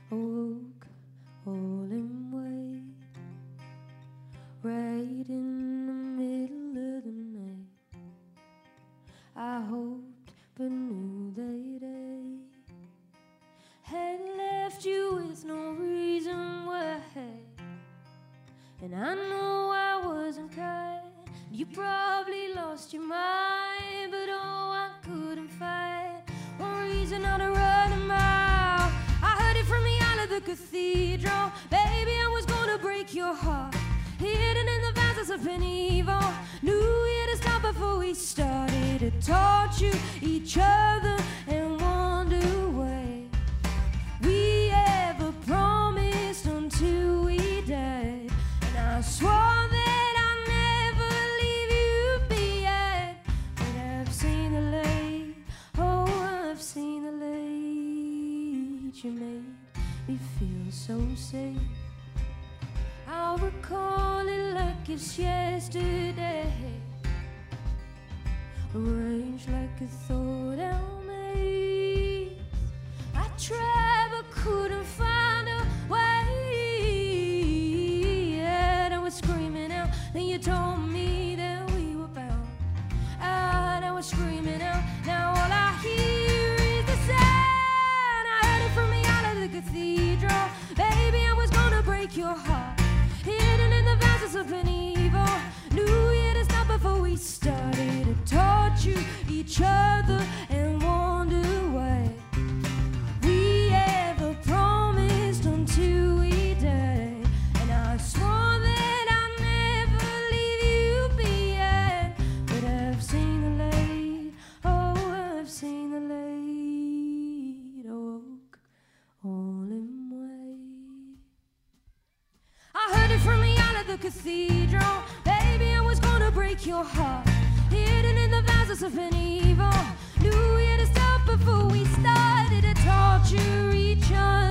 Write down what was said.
Awoke all in white, right in the middle of the night. I hoped but knew that I had left you with no reason why. And I know I wasn't kind. You probably lost your mind, but oh, I couldn't find one reason not to run a mile. I heard it from the aisle of the cathedral. Baby, I was gonna break your heart, hidden in the vastness of an evil. Knew we had to stop before we started to torture each other and wonder why we ever promised until we died. And I swore that I'd never leave you behind. But I've seen the light, oh, I've seen the light. You made me feel so safe. I'll recall it like it's yesterday, arranged like a thought-out maze. I tried but couldn't find a way. And I was screaming out, then you told me that we were bound. And I was screaming out, now all I hear is the sound. I heard it from the aisle of the cathedral. Baby, I was gonna break your heart, hidden in the vastness of an evil. Knew we had to stop before we started to torture each other and wonder why we ever promised until we died. And I swore that I'd never leave you behind. But I've seen the light, oh, I've seen the light. I woke all in white. I heard it from the aisle of the cathedral. Baby, I was gonna break your heart, hidden in the vastness of an evil. Knew we had to stop before we started to torture each other.